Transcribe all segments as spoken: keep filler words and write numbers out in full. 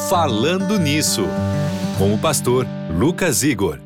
Falando Nisso, com o pastor Lucas Igor.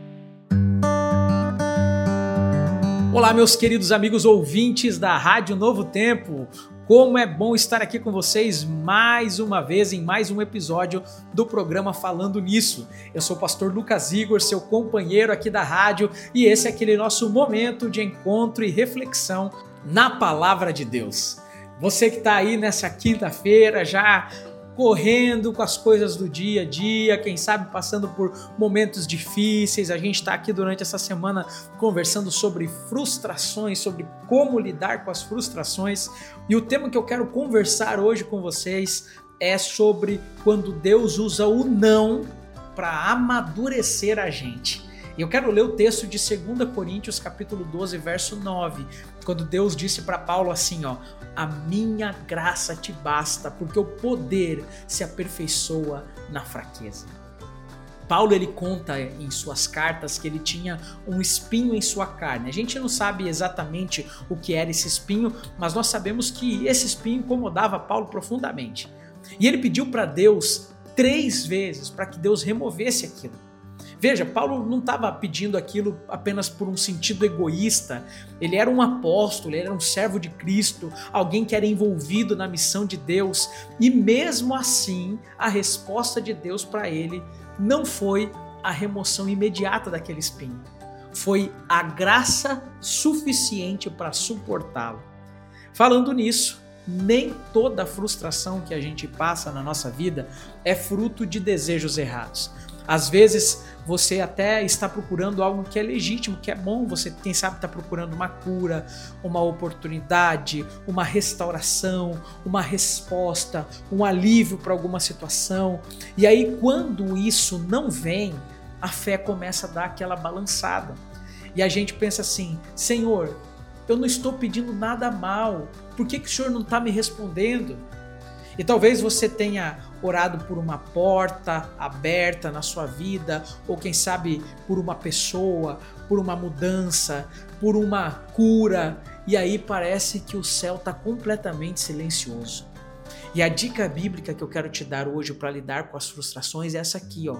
Olá, meus queridos amigos ouvintes da Rádio Novo Tempo. Como é bom estar aqui com vocês mais uma vez em mais um episódio do programa Falando Nisso. Eu sou o pastor Lucas Igor, seu companheiro aqui da rádio, e esse é aquele nosso momento de encontro e reflexão na Palavra de Deus. Você que está aí nessa quinta-feira já correndo com as coisas do dia a dia, quem sabe passando por momentos difíceis. A gente está aqui durante essa semana conversando sobre frustrações, sobre como lidar com as frustrações. E o tema que eu quero conversar hoje com vocês é sobre quando Deus usa o não para amadurecer a gente. E eu quero ler o texto de segunda Coríntios, capítulo doze, verso nove, quando Deus disse para Paulo assim, ó: a minha graça te basta, porque o poder se aperfeiçoa na fraqueza. Paulo, ele conta em suas cartas que ele tinha um espinho em sua carne. A gente não sabe exatamente o que era esse espinho, mas nós sabemos que esse espinho incomodava Paulo profundamente. E ele pediu para Deus três vezes para que Deus removesse aquilo. Veja, Paulo não estava pedindo aquilo apenas por um sentido egoísta. Ele era um apóstolo, ele era um servo de Cristo, alguém que era envolvido na missão de Deus. E mesmo assim, a resposta de Deus para ele não foi a remoção imediata daquele espinho. Foi a graça suficiente para suportá-lo. Falando nisso, nem toda frustração que a gente passa na nossa vida é fruto de desejos errados. Às vezes você até está procurando algo que é legítimo, que é bom, você quem sabe está procurando uma cura, uma oportunidade, uma restauração, uma resposta, um alívio para alguma situação. E aí quando isso não vem, a fé começa a dar aquela balançada. E a gente pensa assim: Senhor, eu não estou pedindo nada mal, por que que o Senhor não está me respondendo? E talvez você tenha orado por uma porta aberta na sua vida, ou quem sabe por uma pessoa, por uma mudança, por uma cura, e aí parece que o céu está completamente silencioso. E a dica bíblica que eu quero te dar hoje para lidar com as frustrações é essa aqui, ó.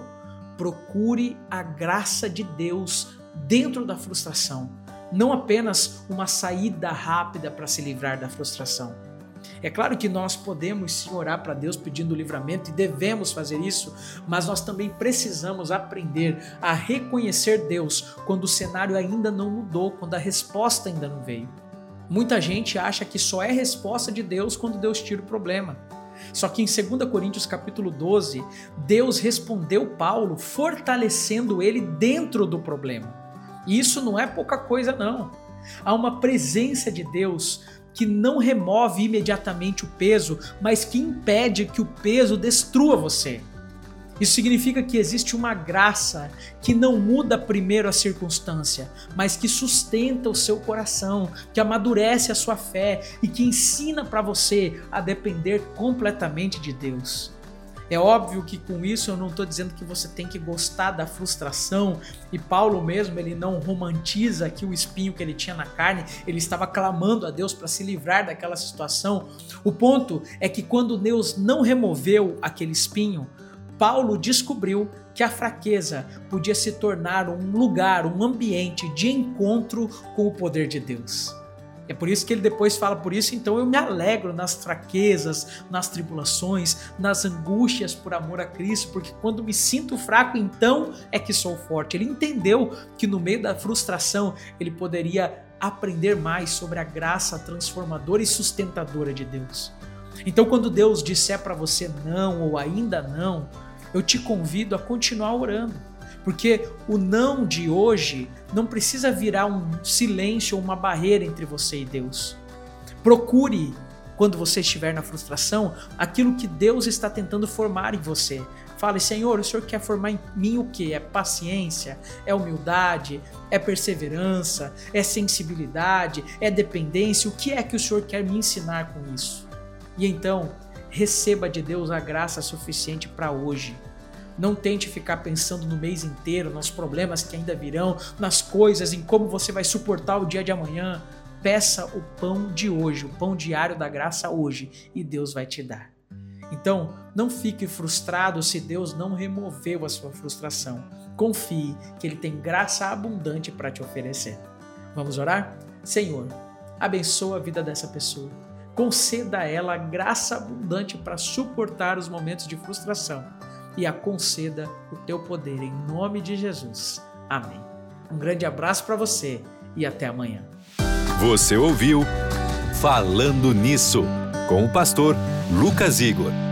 Procure a graça de Deus dentro da frustração, não apenas uma saída rápida para se livrar da frustração. É claro que nós podemos sim orar para Deus pedindo livramento e devemos fazer isso, mas nós também precisamos aprender a reconhecer Deus quando o cenário ainda não mudou, quando a resposta ainda não veio. Muita gente acha que só é resposta de Deus quando Deus tira o problema. Só que em segunda Coríntios capítulo doze, Deus respondeu Paulo fortalecendo ele dentro do problema. E isso não é pouca coisa não. Há uma presença de Deus que não remove imediatamente o peso, mas que impede que o peso destrua você. Isso significa que existe uma graça que não muda primeiro a circunstância, mas que sustenta o seu coração, que amadurece a sua fé e que ensina para você a depender completamente de Deus. É óbvio que com isso eu não estou dizendo que você tem que gostar da frustração, e Paulo mesmo, ele não romantiza aqui o espinho que ele tinha na carne, ele estava clamando a Deus para se livrar daquela situação. O ponto é que quando Deus não removeu aquele espinho, Paulo descobriu que a fraqueza podia se tornar um lugar, um ambiente de encontro com o poder de Deus. É por isso que ele depois fala, por isso então eu me alegro nas fraquezas, nas tribulações, nas angústias por amor a Cristo, porque quando me sinto fraco, então é que sou forte. Ele entendeu que no meio da frustração ele poderia aprender mais sobre a graça transformadora e sustentadora de Deus. Então quando Deus disser para você não ou ainda não, eu te convido a continuar orando. Porque o não de hoje não precisa virar um silêncio ou uma barreira entre você e Deus. Procure, quando você estiver na frustração, aquilo que Deus está tentando formar em você. Fale: Senhor, o Senhor quer formar em mim o quê? É paciência? É humildade? É perseverança? É sensibilidade? É dependência? O que é que o Senhor quer me ensinar com isso? E então, receba de Deus a graça suficiente para hoje. Não tente ficar pensando no mês inteiro, nos problemas que ainda virão, nas coisas, em como você vai suportar o dia de amanhã. Peça o pão de hoje, o pão diário da graça hoje, e Deus vai te dar. Então, não fique frustrado se Deus não removeu a sua frustração. Confie que Ele tem graça abundante para te oferecer. Vamos orar? Senhor, abençoa a vida dessa pessoa. Conceda a ela a graça abundante para suportar os momentos de frustração e a conceda o teu poder em nome de Jesus. Amém. Um grande abraço para você e até amanhã. Você ouviu Falando Nisso, com o pastor Lucas Igor.